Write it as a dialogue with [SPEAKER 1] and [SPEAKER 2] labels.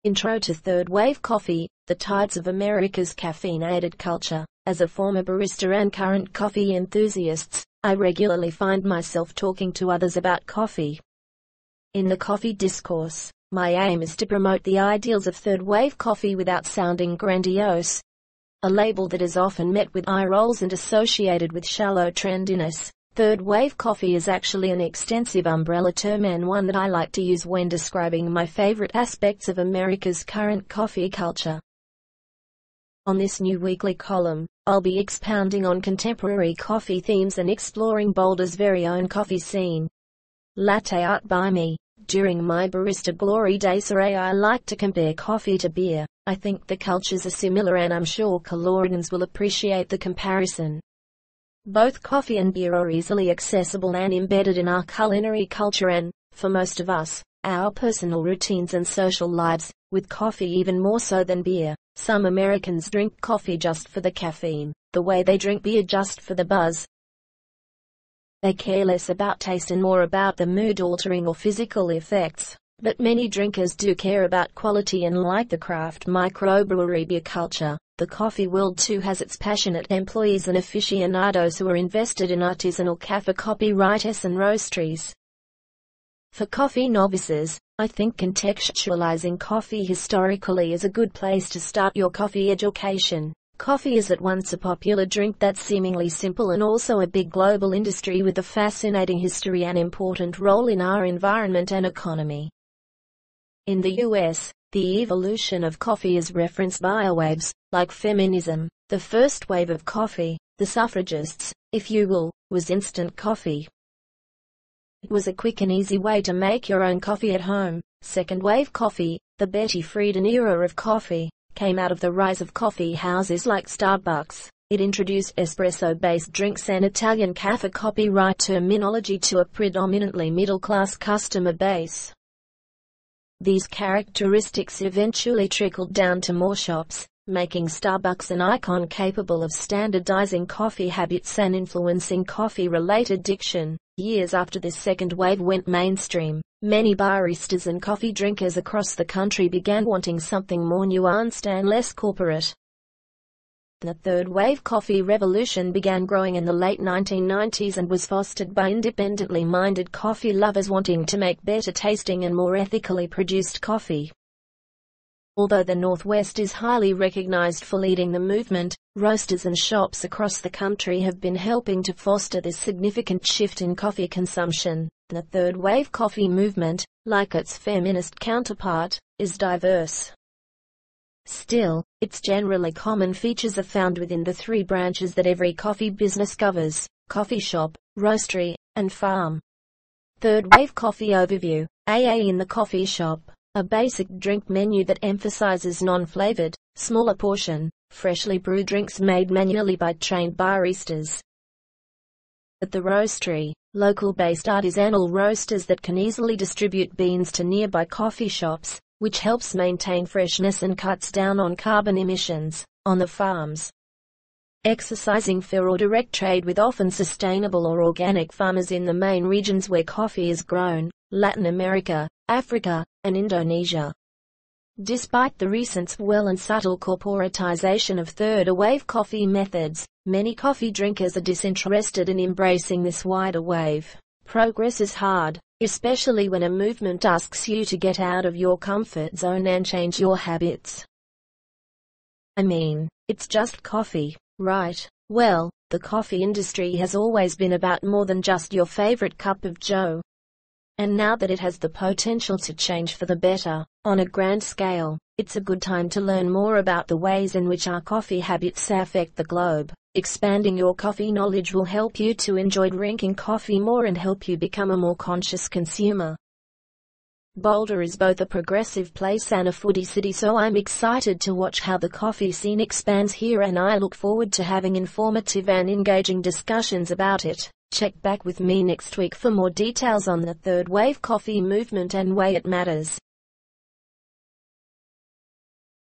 [SPEAKER 1] Intro to Third Wave Coffee, The Tides of America's Caffeinated Culture. As a former barista and current coffee enthusiast, I regularly find myself talking to others about coffee. In the coffee discourse, my aim is to promote the ideals of third wave coffee without sounding grandiose. A label that is often met with eye rolls and associated with shallow trendiness. Third wave coffee is actually an extensive umbrella term and one that I like to use when describing my favorite aspects of America's current coffee culture. On this new weekly column, I'll be expounding on contemporary coffee themes and exploring Boulder's very own coffee scene. Latte art by me. During my barista glory days, I like to compare coffee to beer. I think the cultures are similar and I'm sure Calorians will appreciate the comparison. Both coffee and beer are easily accessible and embedded in our culinary culture and, for most of us, our personal routines and social lives, with coffee even more so than beer. Some Americans drink coffee just for the caffeine, the way they drink beer just for the buzz. They care less about taste and more about the mood-altering or physical effects, but many drinkers do care about quality and like the craft microbrewery beer culture. The coffee world too has its passionate employees and aficionados who are invested in artisanal cafe copyrights and roasteries. For coffee novices, I think contextualizing coffee historically is a good place to start your coffee education. Coffee is at once a popular drink that's seemingly simple and also a big global industry with a fascinating history and important role in our environment and economy. In the US, the evolution of coffee is referenced by waves, like feminism. The first wave of coffee, the suffragists, if you will, was instant coffee. It was a quick and easy way to make your own coffee at home. Second wave coffee, the Betty Friedan era of coffee, came out of the rise of coffee houses like Starbucks. It introduced espresso-based drinks and Italian cafe copyright terminology to a predominantly middle-class customer base. These characteristics eventually trickled down to more shops, making Starbucks an icon capable of standardizing coffee habits and influencing coffee-related diction. Years after this second wave went mainstream, many baristas and coffee drinkers across the country began wanting something more nuanced and less corporate. The third wave coffee revolution began growing in the late 1990s and was fostered by independently minded coffee lovers wanting to make better tasting and more ethically produced coffee. Although the Northwest is highly recognized for leading the movement, roasters and shops across the country have been helping to foster this significant shift in coffee consumption. The third wave coffee movement, like its feminist counterpart, is diverse. Still, its generally common features are found within the three branches that every coffee business covers: coffee shop, roastery, and farm. Third wave coffee overview. AA in the coffee shop. A basic drink menu that emphasizes non-flavored, smaller portion, freshly brewed drinks made manually by trained baristas. At the roastery, local-based artisanal roasters that can easily distribute beans to nearby coffee shops, which helps maintain freshness and cuts down on carbon emissions. On the farms, exercising fair or direct trade with often sustainable or organic farmers in the main regions where coffee is grown: Latin America, Africa, and Indonesia. Despite the recent swell and subtle corporatization of third wave coffee methods, many coffee drinkers are disinterested in embracing this wider wave. Progress is hard, especially when a movement asks you to get out of your comfort zone and change your habits. I mean, it's just coffee, right? Well, the coffee industry has always been about more than just your favorite cup of joe. And now that it has the potential to change for the better, on a grand scale, it's a good time to learn more about the ways in which our coffee habits affect the globe. Expanding your coffee knowledge will help you to enjoy drinking coffee more and help you become a more conscious consumer. Boulder is both a progressive place and a foodie city, so I'm excited to watch how the coffee scene expands here, and I look forward to having informative and engaging discussions about it. Check back with me next week for more details on the third wave coffee movement and why it matters.